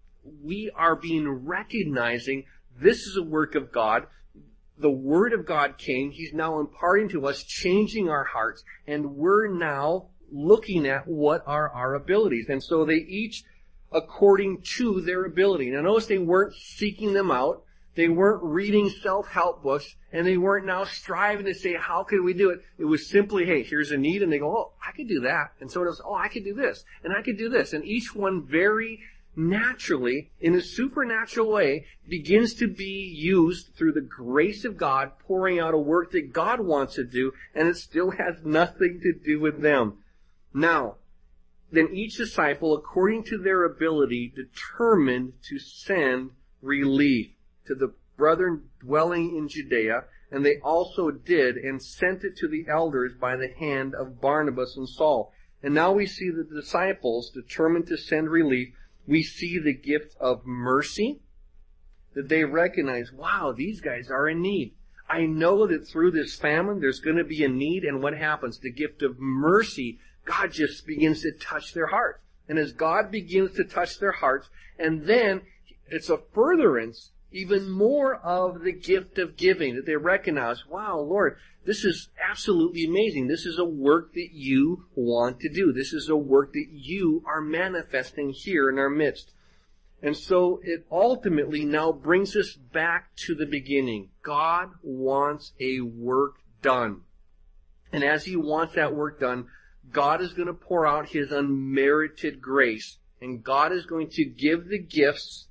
we are being recognizing this is a work of God. The Word of God came. He's now imparting to us, changing our hearts, and we're now looking at what are our abilities. And so they each according to their ability. Now notice they weren't seeking them out. They weren't reading self-help books, and they weren't now striving to say, how could we do it? It was simply, hey, here's a need, and they go, oh, I could do that. And so it was, oh, I could do this, and I could do this. And each one very naturally, in a supernatural way, begins to be used through the grace of God, pouring out a work that God wants to do, and it still has nothing to do with them. Now, then each disciple, according to their ability, determined to send relief to the brethren dwelling in Judea, and they also did, and sent it to the elders by the hand of Barnabas and Saul. And now we see the disciples determined to send relief. We see the gift of mercy, that they recognize, wow, these guys are in need. I know that through this famine, there's going to be a need, and what happens? The gift of mercy, God just begins to touch their hearts. And as God begins to touch their hearts, and then it's a furtherance, even more of the gift of giving, that they recognize, wow, Lord, this is absolutely amazing. This is a work that you want to do. This is a work that you are manifesting here in our midst. And so it ultimately now brings us back to the beginning. God wants a work done. And as He wants that work done, God is going to pour out His unmerited grace, and God is going to give the gifts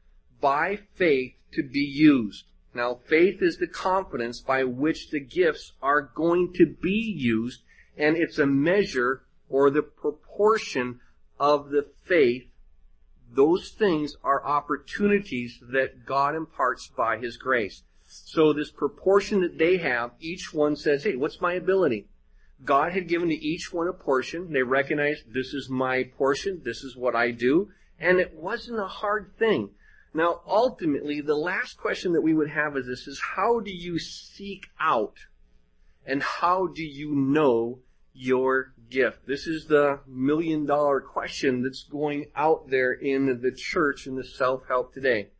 by faith to be used. Now, faith is the confidence by which the gifts are going to be used, and it's a measure or the proportion of the faith. Those things are opportunities that God imparts by His grace. So this proportion that they have, each one says, hey, what's my ability? God had given to each one a portion. They recognized, this is my portion, this is what I do. And it wasn't a hard thing. Now, ultimately, the last question that we would have is this, is how do you seek out and how do you know your gift? This is the million-dollar question that's going out there in the church in the self-help today.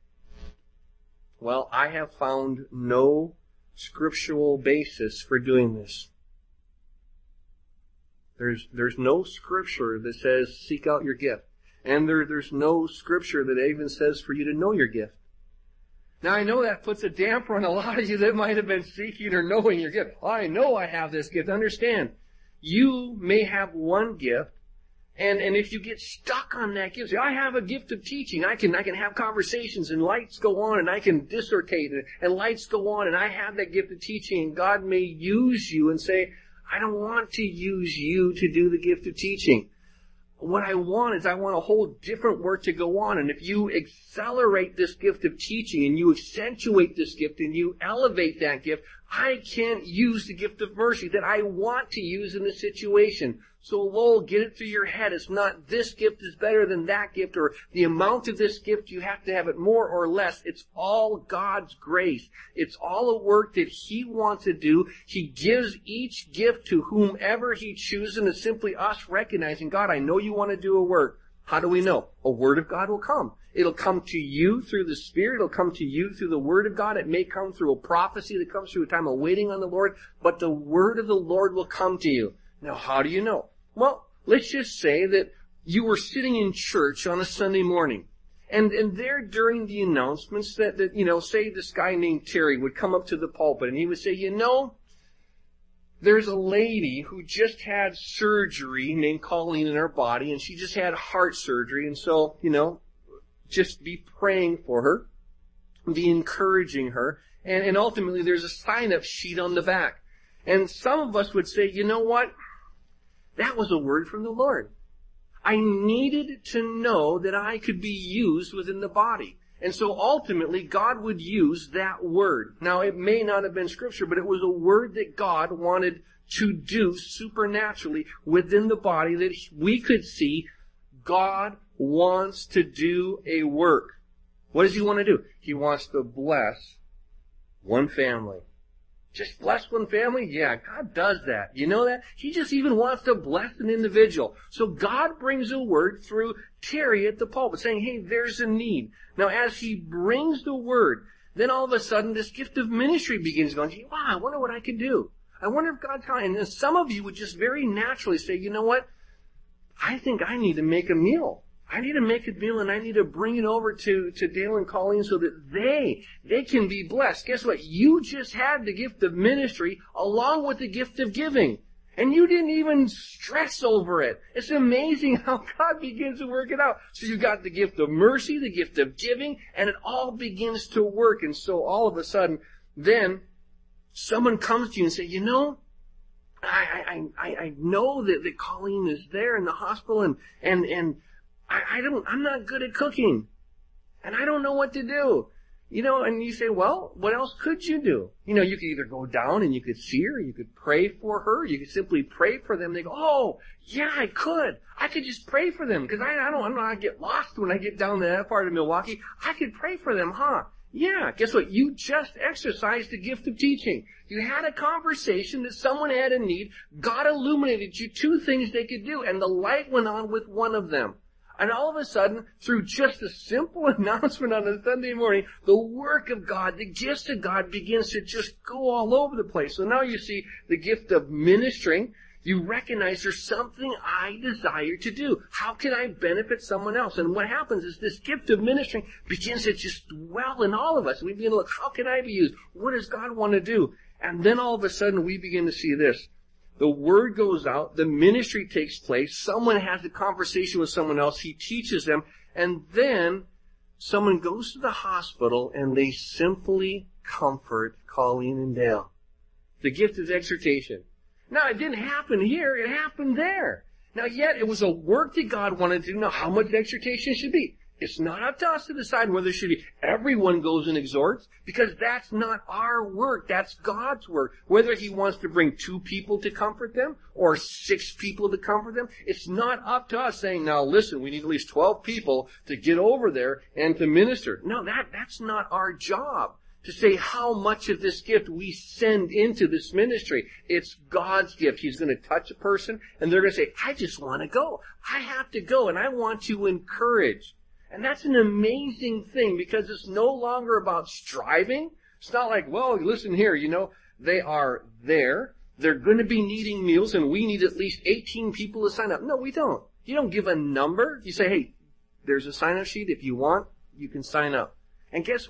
Well, I have found no scriptural basis for doing this. There's no scripture that says seek out your gift. And there's no scripture that even says for you to know your gift. Now I know that puts a damper on a lot of you that might have been seeking or knowing your gift. I know I have this gift. Understand, you may have one gift, and if you get stuck on that gift, say, I have a gift of teaching. I can have conversations and lights go on and I can dissertate and lights go on and I have that gift of teaching and God may use you and say, I don't want to use you to do the gift of teaching. What I want a whole different work to go on. And if you accelerate this gift of teaching and you accentuate this gift and you elevate that gift, I can't use the gift of mercy that I want to use in this situation. So Lowell, get it through your head. It's not this gift is better than that gift or the amount of this gift, you have to have it more or less. It's all God's grace. It's all a work that He wants to do. He gives each gift to whomever He chooses, and it's simply us recognizing, God, I know you want to do a work. How do we know? A word of God will come. It'll come to you through the Spirit. It'll come to you through the Word of God. It may come through a prophecy that comes through a time of waiting on the Lord, but the Word of the Lord will come to you. Now, how do you know? Well, let's just say that you were sitting in church on a Sunday morning, and there during the announcements that say this guy named Terry would come up to the pulpit and he would say, there's a lady who just had surgery named Colleen in her body, and she just had heart surgery, and so, just be praying for her, be encouraging her, and ultimately there's a sign-up sheet on the back. And some of us would say, you know what? That was a word from the Lord. I needed to know that I could be used within the body. And so ultimately, God would use that word. Now, it may not have been Scripture, but it was a word that God wanted to do supernaturally within the body that we could see God wants to do a work. What does He want to do? He wants to bless one family. Just bless one family? Yeah, God does that. You know that? He just even wants to bless an individual. So God brings a word through Terry at the pulpit saying, hey, there's a need. Now, as He brings the word, then all of a sudden this gift of ministry begins going, wow, I wonder what I could do. I wonder if God's calling. And then some of you would just very naturally say, you know what? I think I need to make a meal. I need to make a meal and I need to bring it over to Dale and Colleen so that they can be blessed. Guess what? You just had the gift of ministry along with the gift of giving. And you didn't even stress over it. It's amazing how God begins to work it out. So you got the gift of mercy, the gift of giving, and it all begins to work. And so all of a sudden, then someone comes to you and says, I know that Colleen is there in the hospital and I'm not good at cooking. And I don't know what to do. And you say, well, what else could you do? You could either go down and you could see her, you could pray for her, you could simply pray for them. They go, oh, yeah, I could. I could just pray for them because I'm not going to get lost when I get down to that part of Milwaukee. I could pray for them, huh? Yeah, guess what? You just exercised the gift of teaching. You had a conversation that someone had a need. God illuminated you two things they could do, and the light went on with one of them. And all of a sudden, through just a simple announcement on a Sunday morning, the work of God, the gifts of God begins to just go all over the place. So now you see the gift of ministering. You recognize there's something I desire to do. How can I benefit someone else? And what happens is this gift of ministering begins to just dwell in all of us. We begin to look, how can I be used? What does God want to do? And then all of a sudden we begin to see this. The word goes out, the ministry takes place, someone has a conversation with someone else, he teaches them, and then someone goes to the hospital and they simply comfort Colleen and Dale. The gift of exhortation. Now, it didn't happen here, it happened there. Now, yet it was a work that God wanted to know how much exhortation should be. It's not up to us to decide whether it should be everyone goes and exhorts, because that's not our work. That's God's work. Whether He wants to bring 2 people to comfort them or 6 people to comfort them, it's not up to us saying, now listen, we need at least 12 people to get over there and to minister. No, that's not our job. To say how much of this gift we send into this ministry. It's God's gift. He's going to touch a person and they're going to say, I just want to go. I have to go and I want to encourage. And that's an amazing thing because it's no longer about striving. It's not like, well, listen here, they are there. They're going to be needing meals and we need at least 18 people to sign up. No, we don't. You don't give a number. You say, hey, there's a sign-up sheet. If you want, you can sign up. And guess what?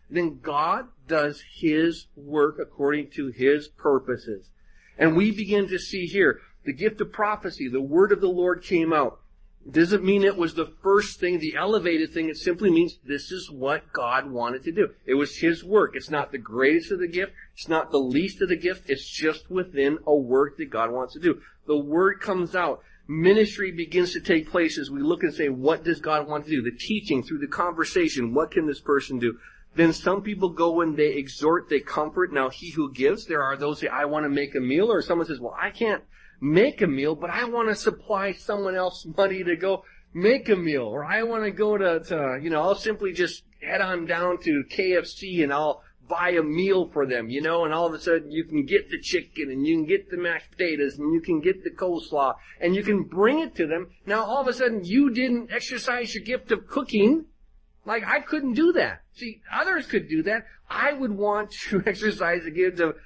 then God does His work according to His purposes. And we begin to see here, the gift of prophecy, the word of the Lord came out. Doesn't mean it was the first thing, the elevated thing. It simply means this is what God wanted to do. It was His work. It's not the greatest of the gift. It's not the least of the gift. It's just within a work that God wants to do. The word comes out. Ministry begins to take place as we look and say, what does God want to do? The teaching through the conversation. What can this person do? Then some people go and they exhort, they comfort. Now he who gives, there are those who say, I want to make a meal. Or someone says, well, I can't make a meal, but I want to supply someone else money to go make a meal. Or I want to go to I'll simply just head on down to KFC and I'll buy a meal for them, and all of a sudden you can get the chicken and you can get the mashed potatoes and you can get the coleslaw and you can bring it to them. Now all of a sudden you didn't exercise your gift of cooking. Like I couldn't do that. See, others could do that. I would want to exercise the gift of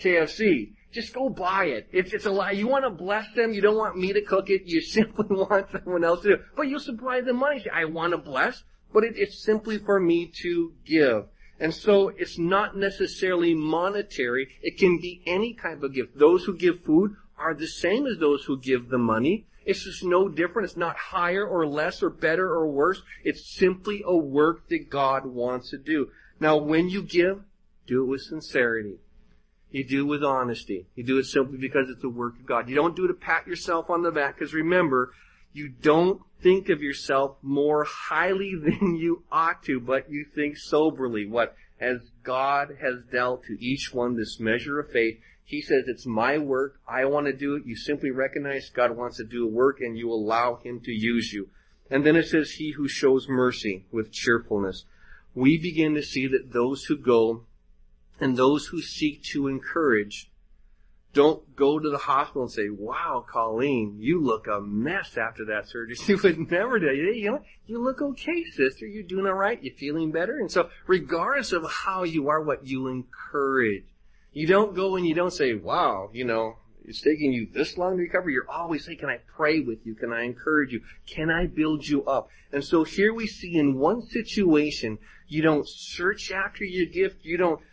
KFC. Just go buy it. It's a lie. You want to bless them. You don't want me to cook it. You simply want someone else to do it. But you'll supply the money. I want to bless, but it's simply for me to give. And so it's not necessarily monetary. It can be any type of gift. Those who give food are the same as those who give the money. It's just no different. It's not higher or less or better or worse. It's simply a work that God wants to do. Now, when you give, do it with sincerity. You do it with honesty. You do it simply because it's the work of God. You don't do it to pat yourself on the back, because remember, you don't think of yourself more highly than you ought to, but you think soberly. What? As God has dealt to each one this measure of faith, He says, it's my work. I want to do it. You simply recognize God wants to do a work and you allow Him to use you. And then it says, he who shows mercy with cheerfulness. We begin to see that those who go and those who seek to encourage don't go to the hospital and say, wow, Colleen, you look a mess after that surgery. You would never do. You look okay, sister. You're doing all right. You're feeling better. And so regardless of how you are, what you encourage. You don't go and you don't say, wow, it's taking you this long to recover. You're always saying, can I pray with you? Can I encourage you? Can I build you up? And so here we see in one situation, you don't search after your gift. You don't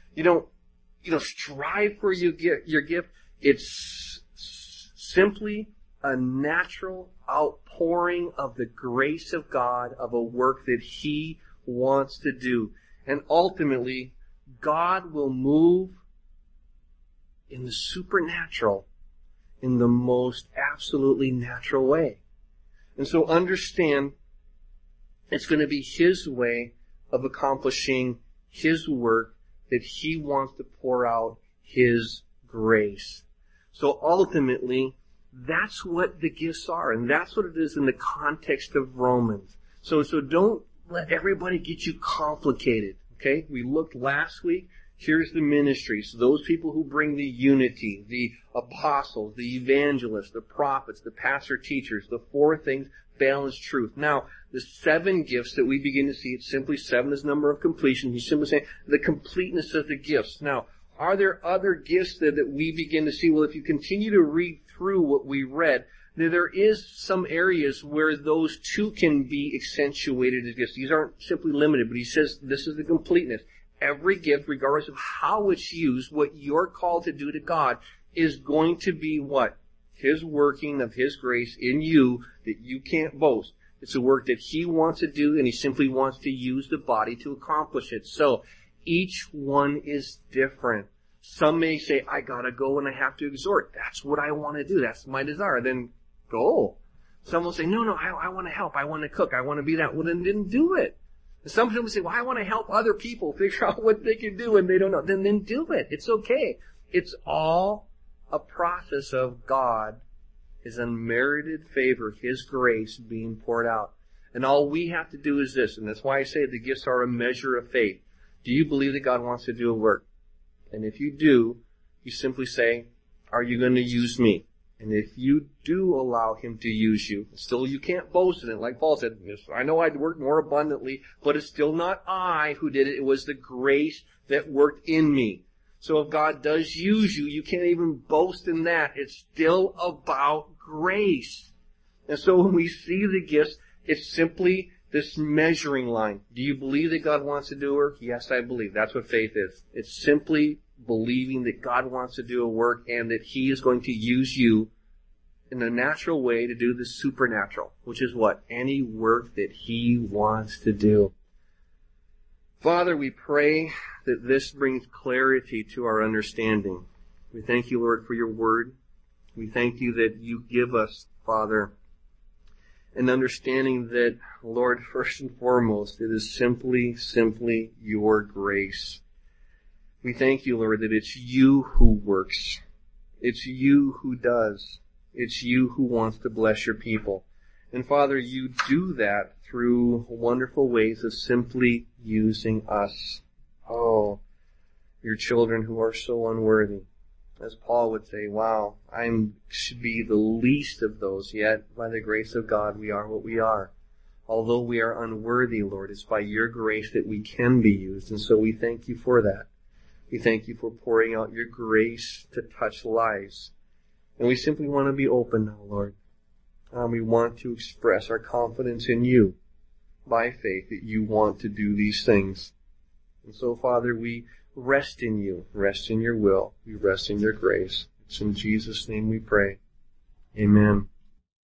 strive for your gift. It's simply a natural outpouring of the grace of God, of a work that He wants to do. And ultimately, God will move in the supernatural, in the most absolutely natural way. And so understand, it's going to be His way of accomplishing His work, that He wants to pour out His grace. So ultimately, that's what the gifts are, and that's what it is in the context of Romans. So don't let everybody get you complicated, okay? We looked last week. Here's the ministries. Those people who bring the unity, the apostles, the evangelists, the prophets, the pastor teachers, the four things, balanced truth. Now, the 7 gifts that we begin to see, it's simply 7 is the number of completion. He's simply saying the completeness of the gifts. Now, are there other gifts that we begin to see? Well, if you continue to read through what we read, there is some areas where those two can be accentuated as gifts. These aren't simply limited, but he says this is the completeness. Every gift, regardless of how it's used, what you're called to do to God is going to be what? His working of His grace in you that you can't boast. It's a work that He wants to do, and He simply wants to use the body to accomplish it. So, each one is different. Some may say, I gotta go and I have to exhort. That's what I want to do. That's my desire. Then go. Some will say, no, I want to help. I want to cook. I want to be that. Well, then do it. And some people say, well, I want to help other people figure out what they can do and they don't know. Then do it. It's okay. It's all a process of God, His unmerited favor, His grace being poured out. And all we have to do is this, and that's why I say the gifts are a measure of faith. Do you believe that God wants to do a work? And if you do, you simply say, are you going to use me? And if you do allow Him to use you, still you can't boast in it. Like Paul said, I know I'd worked more abundantly, but it's still not I who did it. It was the grace that worked in me. So if God does use you, you can't even boast in that. It's still about grace. And so when we see the gifts, it's simply this measuring line. Do you believe that God wants to do a work? Yes, I believe. That's what faith is. It's simply believing that God wants to do a work and that He is going to use you in a natural way to do the supernatural, which is what? Any work that He wants to do. Father, we pray that this brings clarity to our understanding. We thank you, Lord, for your word. We thank you that you give us, Father, an understanding that, Lord, first and foremost, it is simply your grace. We thank you, Lord, that it's you who works. It's you who does. It's you who wants to bless your people. And Father, you do that through wonderful ways of simply using us. Oh, your children who are so unworthy. As Paul would say, wow, I should be the least of those, yet by the grace of God we are what we are. Although we are unworthy, Lord, it's by your grace that we can be used, and so we thank you for that. We thank you for pouring out your grace to touch lives. And we simply want to be open now, Lord. We want to express our confidence in you by faith that you want to do these things. And so, Father, we rest in you, rest in your will, we rest in your grace. It's in Jesus' name we pray. Amen.